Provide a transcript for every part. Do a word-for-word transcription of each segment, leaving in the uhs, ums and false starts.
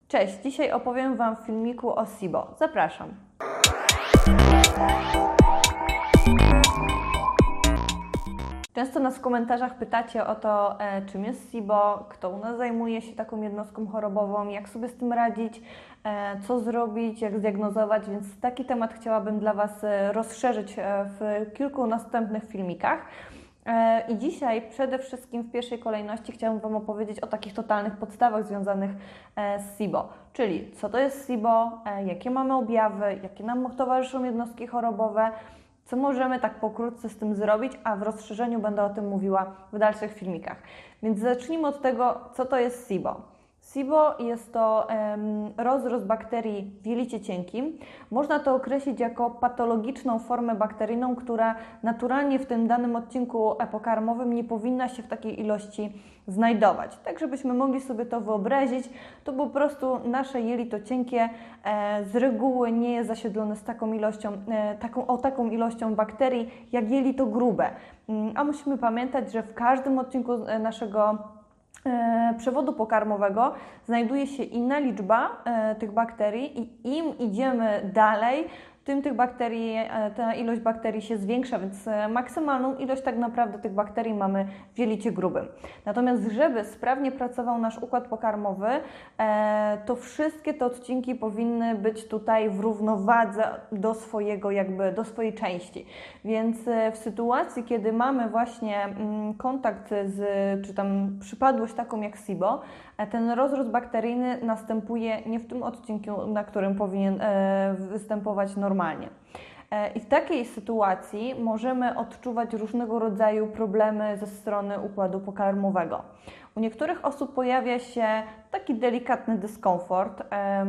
Cześć, dzisiaj opowiem Wam w filmiku o SIBO. Zapraszam. Często nas w komentarzach pytacie o to, e, czym jest SIBO, kto u nas zajmuje się taką jednostką chorobową, jak sobie z tym radzić, e, co zrobić, jak zdiagnozować, więc taki temat chciałabym dla Was e, rozszerzyć e, w kilku następnych filmikach. I dzisiaj przede wszystkim w pierwszej kolejności chciałabym Wam opowiedzieć o takich totalnych podstawach związanych z SIBO, czyli co to jest SIBO, jakie mamy objawy, jakie nam towarzyszą jednostki chorobowe, co możemy tak pokrótce z tym zrobić, a w rozszerzeniu będę o tym mówiła w dalszych filmikach. Więc zacznijmy od tego, co to jest SIBO. SIBO jest to um, rozrost bakterii w jelicie cienkim. Można to określić jako patologiczną formę bakteryjną, która naturalnie w tym danym odcinku pokarmowym nie powinna się w takiej ilości znajdować. Tak, żebyśmy mogli sobie to wyobrazić, to po prostu nasze jelito cienkie e, z reguły nie jest zasiedlone z taką ilością, e, taką, o taką ilością bakterii jak jelito grube. A musimy pamiętać, że w każdym odcinku naszego przewodu pokarmowego znajduje się inna liczba e, tych bakterii i im idziemy dalej, tym tych bakterii, e, ta ilość bakterii się zwiększa, więc e, maksymalną ilość tak naprawdę tych bakterii mamy w jelicie grubym. Natomiast żeby sprawnie pracował nasz układ pokarmowy, e, to wszystkie te odcinki powinny być tutaj w równowadze do swojego jakby, do swojej części. Więc e, w sytuacji, kiedy mamy właśnie mm, kontakt z, czy tam przypadłość taką jak SIBO, e, ten rozrost bakteryjny następuje nie w tym odcinku, na którym powinien e, występować normalnie. I w takiej sytuacji możemy odczuwać różnego rodzaju problemy ze strony układu pokarmowego. U niektórych osób pojawia się taki delikatny dyskomfort,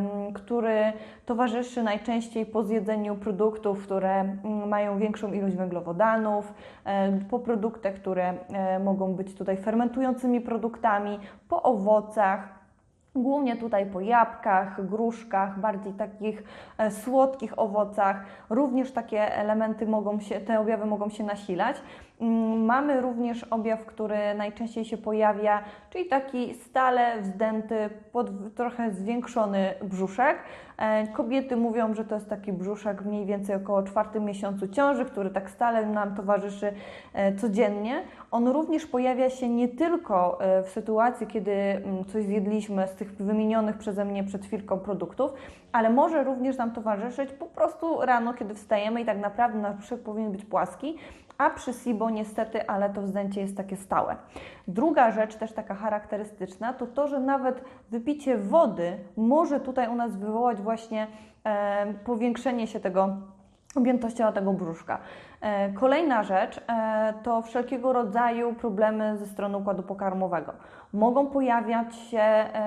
który towarzyszy najczęściej po zjedzeniu produktów, które mają większą ilość węglowodanów, po produktach, które mogą być tutaj fermentującymi produktami, po owocach. Głównie tutaj po jabłkach, gruszkach, bardziej takich e, słodkich owocach. Również takie elementy mogą się, te objawy mogą się nasilać. Mm, mamy również objaw, który najczęściej się pojawia, czyli taki stale wzdęty, pod, trochę zwiększony brzuszek. E, kobiety mówią, że to jest taki brzuszek mniej więcej około czwartym miesiącu ciąży, który tak stale nam towarzyszy e, codziennie. On również pojawia się nie tylko e, w sytuacji, kiedy m, coś zjedliśmy z tych wymienionych przeze mnie przed chwilką produktów, ale może również nam towarzyszyć po prostu rano, kiedy wstajemy i tak naprawdę nasz brzuszek powinien być płaski, a przy SIBO niestety, ale to wzdęcie jest takie stałe. Druga rzecz, też taka charakterystyczna, to to, że nawet wypicie wody może tutaj u nas wywołać właśnie e, powiększenie się tego objętościowa tego brzuszka. Kolejna rzecz to wszelkiego rodzaju problemy ze strony układu pokarmowego. Mogą pojawiać się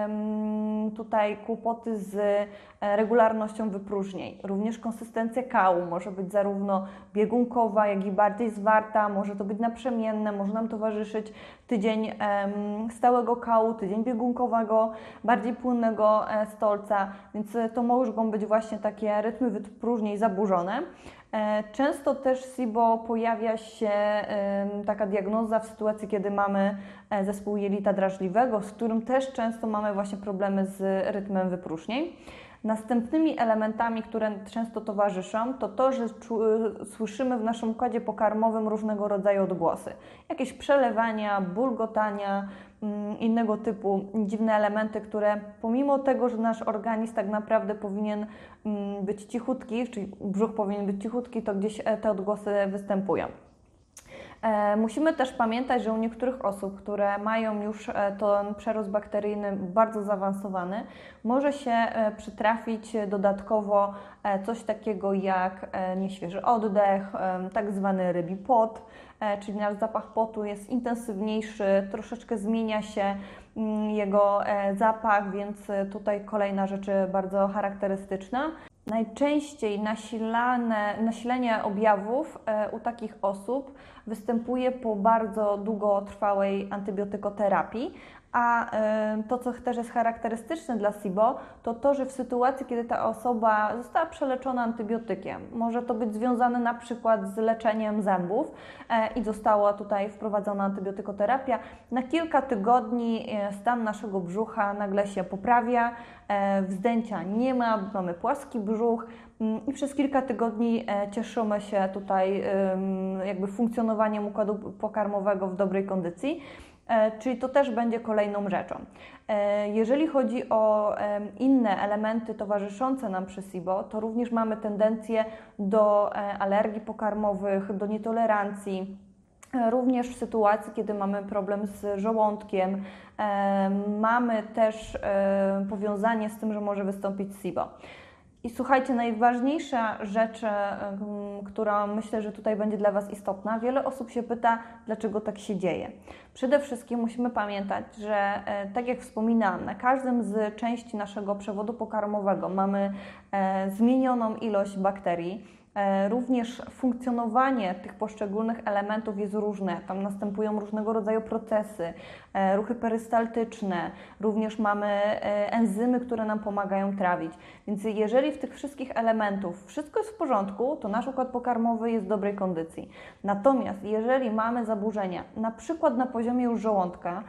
tutaj kłopoty z regularnością wypróżnień. Również konsystencja kału może być zarówno biegunkowa, jak i bardziej zwarta, może to być naprzemienne, może nam towarzyszyć tydzień stałego kału, tydzień biegunkowego, bardziej płynnego stolca, więc to mogą być właśnie takie rytmy wypróżnień zaburzone. Często też SIBO pojawia się taka diagnoza w sytuacji, kiedy mamy zespół jelita drażliwego, z którym też często mamy właśnie problemy z rytmem wypróżnień. Następnymi elementami, które często towarzyszą, to to, że słyszymy w naszym układzie pokarmowym różnego rodzaju odgłosy. Jakieś przelewania, bulgotania, innego typu dziwne elementy, które pomimo tego, że nasz organizm tak naprawdę powinien być cichutki, czyli brzuch powinien być cichutki, to gdzieś te odgłosy występują. Musimy też pamiętać, że u niektórych osób, które mają już ten przerost bakteryjny bardzo zaawansowany, może się przytrafić dodatkowo coś takiego jak nieświeży oddech, tak zwany rybi pot, czyli nasz zapach potu jest intensywniejszy, troszeczkę zmienia się jego zapach, więc tutaj kolejna rzecz bardzo charakterystyczna. Najczęściej nasilane, nasilenie objawów u takich osób występuje po bardzo długotrwałej antybiotykoterapii, A to, co też jest charakterystyczne dla SIBO, to to, że w sytuacji, kiedy ta osoba została przeleczona antybiotykiem, może to być związane na przykład z leczeniem zębów i została tutaj wprowadzona antybiotykoterapia, na kilka tygodni stan naszego brzucha nagle się poprawia, wzdęcia nie ma, mamy płaski brzuch i przez kilka tygodni cieszymy się tutaj jakby funkcjonowaniem układu pokarmowego w dobrej kondycji. Czyli to też będzie kolejną rzeczą. Jeżeli chodzi o inne elementy towarzyszące nam przy SIBO, to również mamy tendencję do alergii pokarmowych, do nietolerancji. Również w sytuacji, kiedy mamy problem z żołądkiem, mamy też powiązanie z tym, że może wystąpić SIBO. I słuchajcie, najważniejsza rzecz, która myślę, że tutaj będzie dla Was istotna, wiele osób się pyta, dlaczego tak się dzieje. Przede wszystkim musimy pamiętać, że tak jak wspominałam, na każdym z części naszego przewodu pokarmowego mamy zmienioną ilość bakterii. Również funkcjonowanie tych poszczególnych elementów jest różne, tam następują różnego rodzaju procesy, ruchy perystaltyczne, również mamy enzymy, które nam pomagają trawić. Więc jeżeli w tych wszystkich elementów wszystko jest w porządku, to nasz układ pokarmowy jest w dobrej kondycji. Natomiast jeżeli mamy zaburzenia, na przykład na poziomie już żołądka,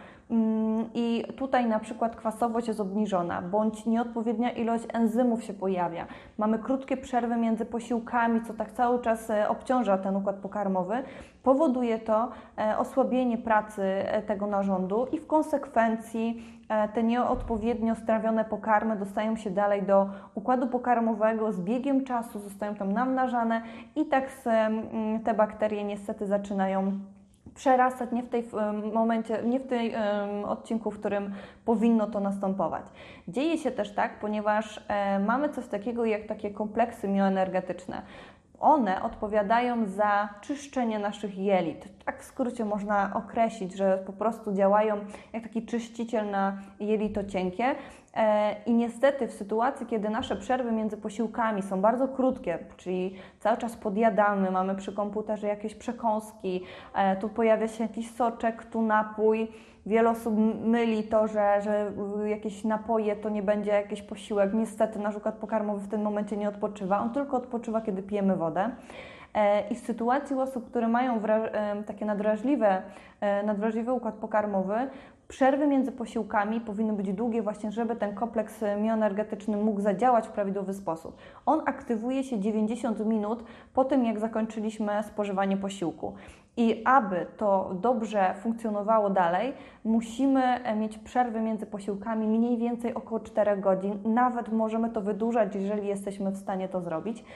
i tutaj na przykład kwasowość jest obniżona, bądź nieodpowiednia ilość enzymów się pojawia, mamy krótkie przerwy między posiłkami, co tak cały czas obciąża ten układ pokarmowy, powoduje to osłabienie pracy tego narządu i w konsekwencji te nieodpowiednio strawione pokarmy dostają się dalej do układu pokarmowego, z biegiem czasu zostają tam namnażane i tak te bakterie niestety zaczynają przerastać nie w tej momencie, nie w tym odcinku, w którym powinno to następować. Dzieje się też tak, ponieważ mamy coś takiego jak takie kompleksy mioenergetyczne. One odpowiadają za czyszczenie naszych jelit. Tak w skrócie można określić, że po prostu działają jak taki czyściciel na jelito cienkie. I niestety w sytuacji, kiedy nasze przerwy między posiłkami są bardzo krótkie, czyli cały czas podjadamy, mamy przy komputerze jakieś przekąski, tu pojawia się jakiś soczek, tu napój. Wiele osób myli to, że, że jakieś napoje to nie będzie jakiś posiłek. Niestety nasz układ pokarmowy w tym momencie nie odpoczywa. On tylko odpoczywa, kiedy pijemy wodę. I w sytuacji u osób, które mają takie nadwrażliwe, nadwrażliwy układ pokarmowy, przerwy między posiłkami powinny być długie właśnie, żeby ten kompleks mioenergetyczny mógł zadziałać w prawidłowy sposób. On aktywuje się dziewięćdziesiąt minut po tym, jak zakończyliśmy spożywanie posiłku. I aby to dobrze funkcjonowało dalej, musimy mieć przerwy między posiłkami mniej więcej około czterech godzin. Nawet możemy to wydłużać, jeżeli jesteśmy w stanie to zrobić.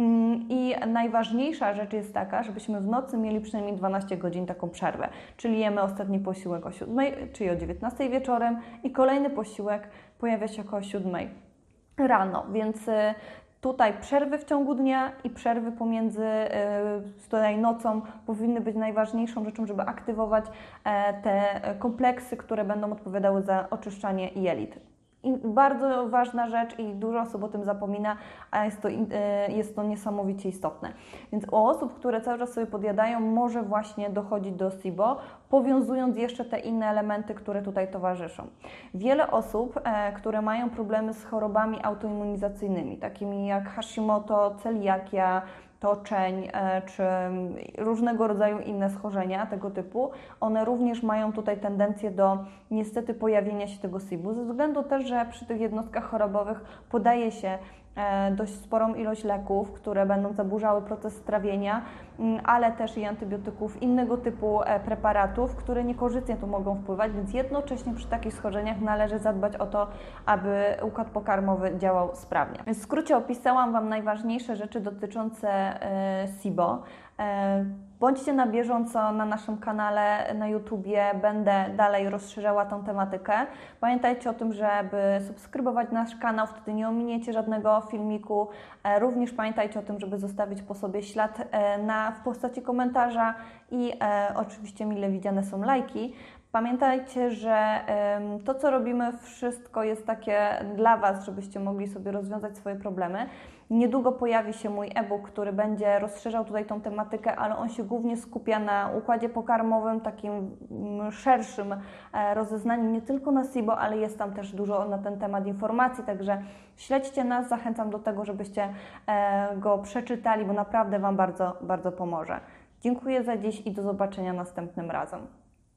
I najważniejsza rzecz jest taka, żebyśmy w nocy mieli przynajmniej dwanaście godzin taką przerwę. Czyli jemy ostatni posiłek o siódmej, czyli o dziewiętnastej wieczorem i kolejny posiłek pojawia się około siódmej rano. Więc tutaj przerwy w ciągu dnia i przerwy pomiędzy yy, tutaj nocą powinny być najważniejszą rzeczą, żeby aktywować e, te kompleksy, które będą odpowiadały za oczyszczanie jelit. I bardzo ważna rzecz i dużo osób o tym zapomina, a jest to, jest to niesamowicie istotne. Więc u osób, które cały czas sobie podjadają, może właśnie dochodzić do SIBO, powiązując jeszcze te inne elementy, które tutaj towarzyszą. Wiele osób, które mają problemy z chorobami autoimmunizacyjnymi, takimi jak Hashimoto, celiakia, toczeń czy różnego rodzaju inne schorzenia tego typu, one również mają tutaj tendencję do niestety pojawienia się tego SIBO, ze względu też, że przy tych jednostkach chorobowych podaje się dość sporą ilość leków, które będą zaburzały proces trawienia, ale też i antybiotyków, innego typu preparatów, które niekorzystnie tu mogą wpływać, więc jednocześnie przy takich schorzeniach należy zadbać o to, aby układ pokarmowy działał sprawnie. Więc w skrócie opisałam Wam najważniejsze rzeczy dotyczące SIBO. Bądźcie na bieżąco na naszym kanale na YouTubie, będę dalej rozszerzała tą tematykę. Pamiętajcie o tym, żeby subskrybować nasz kanał, wtedy nie ominiecie żadnego filmiku. Również pamiętajcie o tym, żeby zostawić po sobie ślad na, w postaci komentarza i e, oczywiście mile widziane są lajki. Pamiętajcie, że to, co robimy, wszystko jest takie dla Was, żebyście mogli sobie rozwiązać swoje problemy. Niedługo pojawi się mój e-book, który będzie rozszerzał tutaj tą tematykę, ale on się głównie skupia na układzie pokarmowym, takim szerszym rozeznaniu, nie tylko na S I B O, ale jest tam też dużo na ten temat informacji, także śledźcie nas, zachęcam do tego, żebyście go przeczytali, bo naprawdę Wam bardzo, bardzo pomoże. Dziękuję za dziś i do zobaczenia następnym razem.